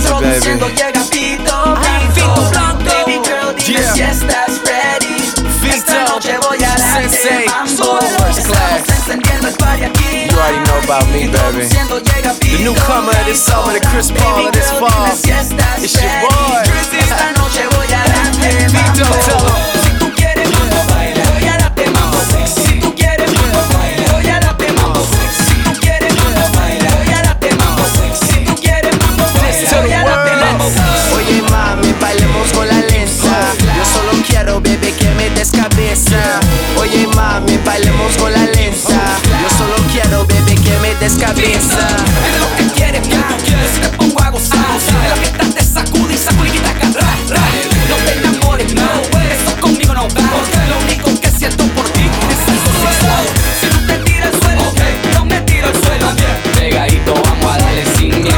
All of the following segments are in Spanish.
Introduciendo llega Fito Blanco. Baby girl, dime si estás ready. Esta noche voy a darte mambo. Estamos encendiendo el party aquí. You already know about me, baby. Introduciendo llega Fito The newcomer of this summer, the Chris Paul of this fall. It's your boy. Esta noche voy a darte Fito, tell mambo. him. Si tú quieres mambo, voy a darte mambo. Si tú quieres mambo, voy a darte mambo. Si tú quieres mambo, voy a darte mambo. Si tú quieres mambo, voy a darte mambo. Oye mami, bailemos con la lenta. Yo solo quiero, bebé, que me des cabeza. Oye mami, bailemos con la lenta. Yo solo quiero, bebé, que me des cabeza. Dime lo que quieres, bien tú quieres, te pongo a gozar. De la fiesta te sacudí, sacudí, quita, ra, ra. No te enamores, no, eso conmigo no va. Porque lo único que siento por ti es algo sexual. Si tú te tiras al suelo, yo me tiro al suelo. Pegadito, vamos a darle sin miedo.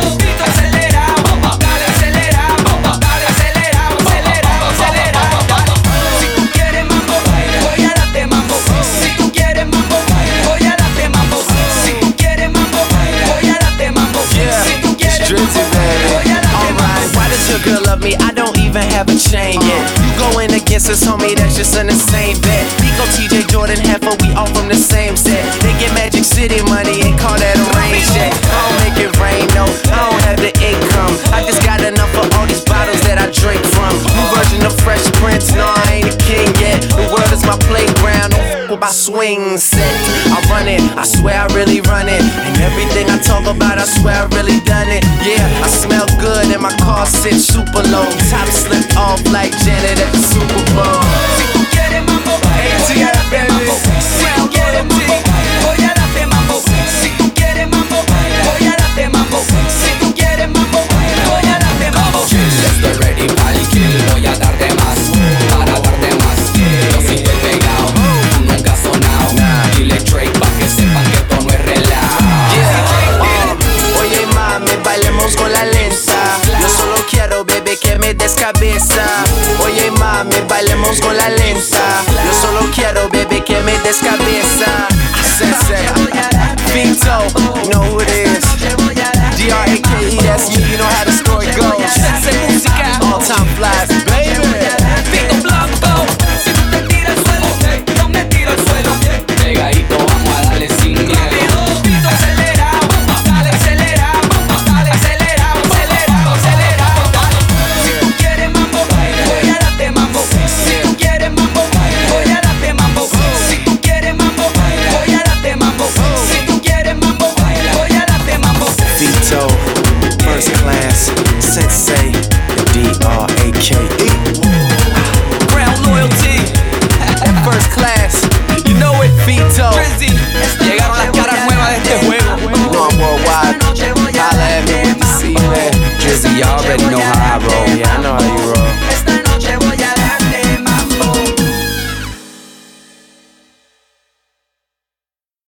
Aceleramos, dale, aceleramos, dale, aceleramos, aceleramos, aceleramos. Si tú quieres mambo, voy a darte mambo. Si tú quieres mambo, voy a darte mambo. Si tú quieres mambo, voy a darte mambo. Si tú quieres Drizzy, mambo, baby. voy a darte mambo. Alright, why does your girl love me? I don't even have a chain yet. You going against us, homie, that's just an insane bet. Nico, TJ, Jordan, Heifer, we all from the same set. They get Magic City money and call that a rain check. I don't make it rain, no, I don't have the income. I just got enough for all these bottles that I drink from. New version of Fresh Prince, no, I ain't a king yet. The world is my playground, don't f with my swing set. I run it, I swear I really run it. And everything I talk about, I swear I really done it. Yeah, I smell good and my car sits super low. Top slipped off like Janet at the Super Bowl. Si tú quieres mambo, voy a darte mambo. Si tú quieres mambo, voy a darte mambo. Si tú quieres mambo, voy a darte mambo. Si tú quieres mambo, voy a darte mambo. Estoy ready para el kill, voy a darte más, para darte más. Yo sí estoy pegado, tú nunca has sonado. Dile Drake pa' que sepan que esto no es relajo. Oye mami, bailemos con la lenta. Yo solo quiero, bebé, que me des cabeza. Oye mami, bailemos con la lenta. Yo solo quiero, bebé, que me des cabeza. Sensei, Vito, you know who